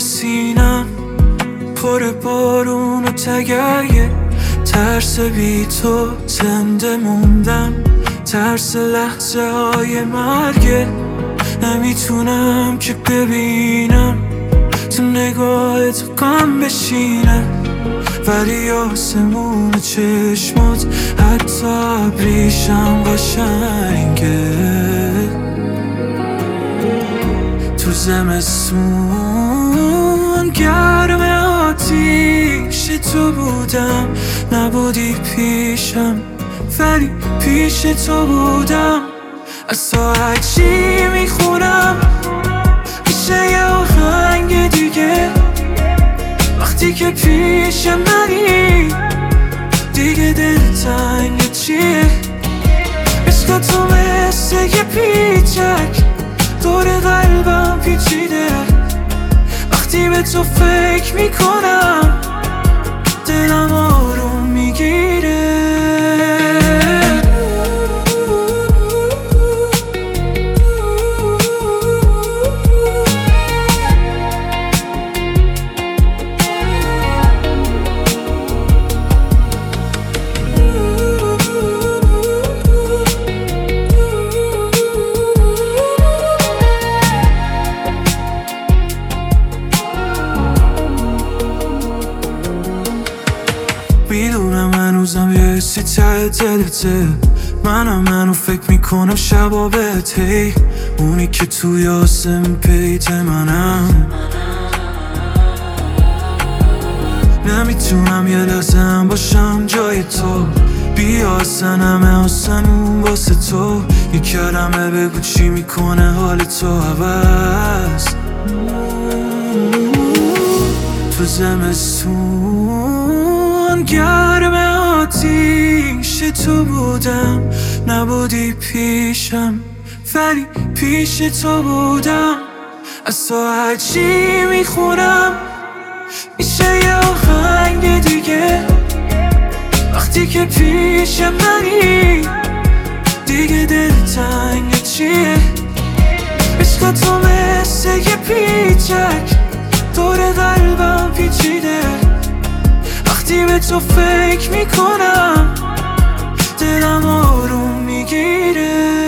سینم پر بارون و تگرگه، ترس بی تو زنده موندم، ترس لحظه های مرگه. نمیتونم که ببینم تو نگاهت غم بشینم، ولی آسمون چشمات حتی ابریشم قشنگه. تو زمستون گرم آتیش تو بودم، نبودی پیشم ولی پیش تو بودم. از تو هرچی میخونم میشه یه آهنگ دیگه، وقتی که پیش منی دیگه دلتنگ چیه؟ عشق تو مثل یه پیچک دور قلبم پیچیده، وقتی به تو فکر میکنم دلم آروم میگیره. میدونم هنوزم یه حسی ته دلته، منو فکر میکنم شبا بهت، هی اونی که توی آسمون پیت منم. نمیتونم یه لحظه هم باشم جای تو، بیا اصلا همه آسمون واسه تو. یه کلمه بگو چی میکنه حال تو عوض. تو زمستون گرم آتیش تو بودم، نبودی پیشم ولی پیش تو بودم. از تو هرچی میخونم میشه یه آهنگ دیگه، وقتی که پیش منی دیگه دلتنگ چیه؟ عشق تو مثل یه پیچک دور قلبم پیچیده، وقتی به تو فکر میکنم دلم آروم میگیره.